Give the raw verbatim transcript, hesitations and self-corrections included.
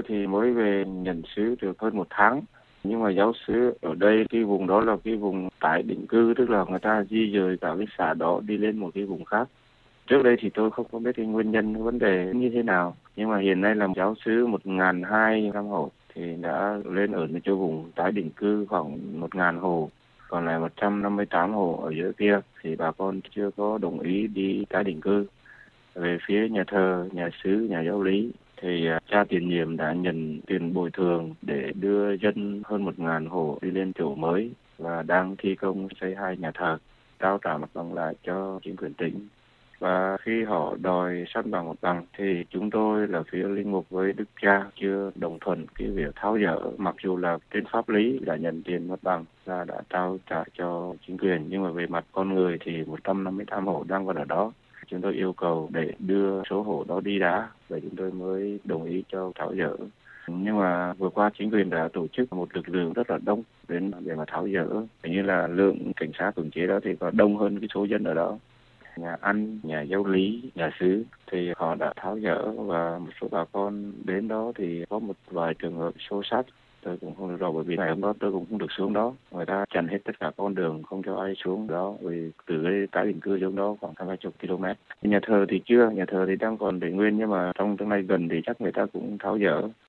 thì mới về nhận xứ được hơn một tháng. Nhưng mà giáo xứ ở đây, cái vùng đó là cái vùng tái định cư, tức là người ta di dời cả cái xã đó đi lên một cái vùng khác. Trước đây thì tôi không có biết cái nguyên nhân, cái vấn đề như thế nào. Nhưng mà hiện nay là giáo xứ một nghìn hai trăm hộ thì đã lên ở chỗ vùng tái định cư khoảng một nghìn hộ. Còn lại một trăm năm mươi tám hộ ở dưới kia thì bà con chưa có đồng ý đi tái định cư. Về phía nhà thờ, nhà xứ, nhà giáo lý thì cha tiền nhiệm đã nhận tiền bồi thường để đưa dân hơn một ngàn hộ đi lên chỗ mới và đang thi công xây hai nhà thờ, trao trả mặt bằng lại cho chính quyền tỉnh. Và khi họ đòi san bằng mặt bằng thì chúng tôi là phía linh mục với đức cha chưa đồng thuận cái việc tháo dỡ, mặc dù là trên pháp lý đã nhận tiền mặt bằng và đã trao trả cho chính quyền, nhưng mà về mặt con người thì một trăm năm mươi tám hộ đang còn ở đó. Chúng tôi yêu cầu để đưa số hộ đó đi đã, và chúng tôi mới đồng ý cho tháo dỡ. Nhưng mà vừa qua chính quyền đã tổ chức một lực lượng rất là đông đến để mà tháo dỡ. Hình như là lượng cảnh sát cưỡng chế đó thì có đông hơn cái số dân ở đó. Nhà ăn, nhà giáo lý, nhà xứ thì họ đã tháo dỡ, và một số bà con đến đó thì có một vài trường hợp xô xát. Tôi cũng không được rõ, bởi vì ngày hôm đó tôi cũng không được xuống đó. Người ta chặn hết tất cả con đường, không cho ai xuống đó, vì từ cái tái định cư xuống đó khoảng hai chục km. Nhà thờ thì chưa, nhà thờ thì đang còn để nguyên, nhưng mà trong tương lai gần thì chắc người ta cũng tháo dỡ.